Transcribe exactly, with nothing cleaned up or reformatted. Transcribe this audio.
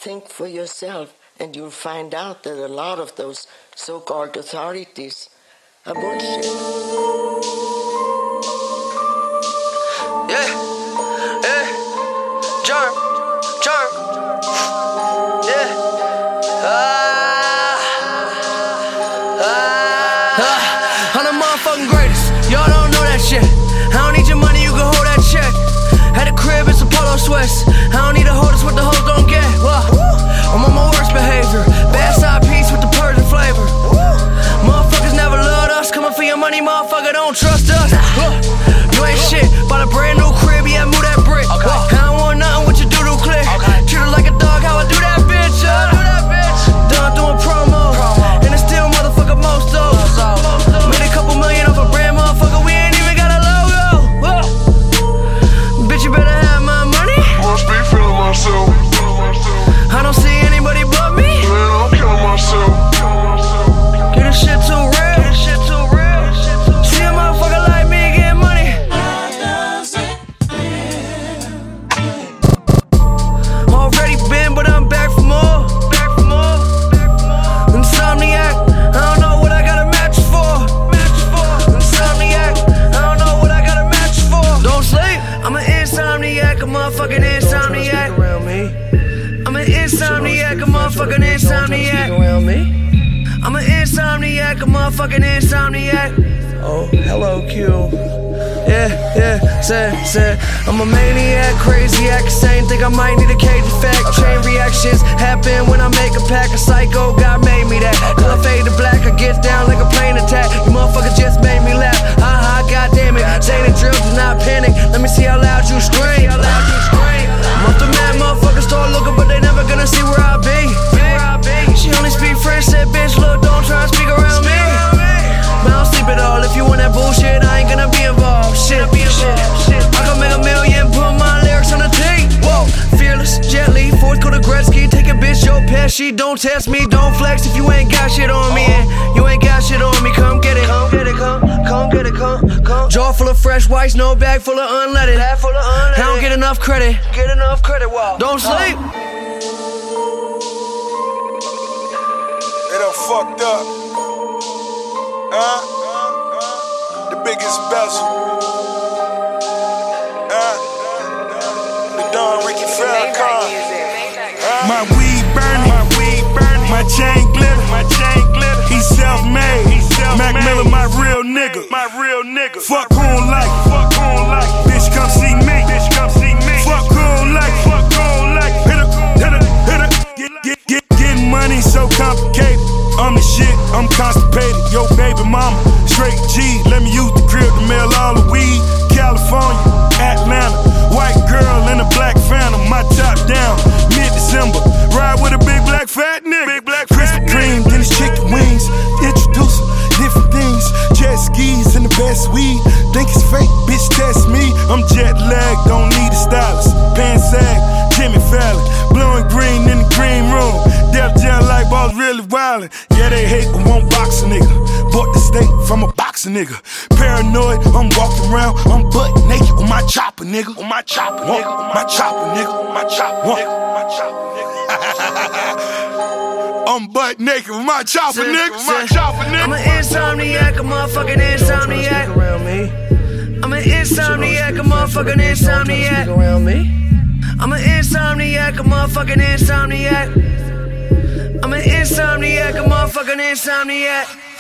think for yourself, and you'll find out that a lot of those so-called authorities are bullshit. Yeah, yeah, Germ, Germ, yeah, ah, ah, I'm the motherfucking greatest, y'all don't know that shit. I don't need your money, you can hold that check. At the crib, it's a polo sweats. I don't need to hold us what the hoes don't get. Whoa. I'm on my worst behavior. Bad side piece with the Persian flavor. Motherfuckers never loved us. Coming for your money, motherfucker, don't trust us. Whoa. You ain't shit. Bought a brand new crib, yeah, move that brick. Okay. I don't want nothing with your doodle click. Okay. Treat her like a dog, how I do that bitch. Uh. Do that bitch. Done doing promo. promo. And it's still motherfucker most though. Made a couple million off a brand, motherfucker. We ain't even got a logo. Whoa. Bitch, you better have my money. Must be feeling myself. I don't see anybody but me. Man, I'm killing myself. Get this shit too real. Get this shit too real. See a motherfucker like me getting money. Already been, but I'm back for more. Back for more. Insomniac. I don't know what I got a match for. Match for. Insomniac. I don't know what I got a match for. Don't sleep. I'm an insomniac, a motherfucking insomniac. Around me. I'm an insomniac, a motherfucking insomniac. Around me. I'm an insomniac, a motherfucking insomniac. Oh, hello, Q. Yeah, yeah, said, said. I'm a maniac, crazy act. Same think I might need a cage effect. Chain reactions happen when I make a pack. A psycho, God made me that. Color fade to black, I get down like a plane attack. You motherfuckers just made me laugh. Ha ha, goddamn it. Say the drill, do not panic. Let me see how loud you scream. I'm off the mad, motherfuckers start looking, but they never gonna see where I be. She only speak French, said bitch, look, don't try to speak around me. But I don't sleep at all. If you want that bullshit, I ain't gonna be involved. Shit, shit. I can make a million, put my lyrics on the tape. Whoa, fearless, gently, fourth quarter Gretzky. Take a bitch, Joe Pesci. Don't test me, don't flex if you ain't got shit on me. And you ain't got shit on me, come get it. Come get it, come, come get it, come, come. Jaw full of fresh whites, no bag full of unleaded. Bag full of unleaded. I don't get enough credit. Get enough credit, wow. Don't sleep. They done fucked up. Huh? The biggest bezel. Huh? The Don Ricky Farrakhan. Huh? My weed burning. My weed burning. My chain glitter. My chain glitter. He self-made. He self-made. Mac Miller, my real nigga. My real nigga. Fuck who don't like. Fuck who don't like. Bitch, come see me. Bitch, come see me. Fuck who don't like. Fuck who don't like. Hit her, hit her, hit her. Get, get, get, getting money so complicated. I'm the shit, I'm constipated. Yo, baby mama, straight G. Let me use the crib to mail all the weed. California, Atlanta, white girl in a black Phantom. My top down, mid-December. Ride with a big black fat nigga. Big black Krispy Kreme, then it's chicken wings. Introduce different things. Jet skis and the best weed. Think it's fake, bitch, test me. I'm jet lagged, don't need a stylist. Pants sag, Jimmy Fallon. Blowing green in the green room. Def Jam like balls really wildin'. Yeah, they hate but won't box a nigga. Bought the steak from a boxing nigga. Paranoid, I'm walking around, I'm butt naked on my chopper, nigga. On my chopper, nigga. On my chopper, nigga. On my chopper, nigga. On my chopper, nigga. I'm butt naked with my chopper, nigga. My chopper, nigga. I'm an insomniac, a motherfucking insomniac. Around me. I'm an insomniac, a motherfucking insomniac. Around me. I'm an insomniac, a motherfucking insomniac. I'm an insomniac, a motherfucking insomniac.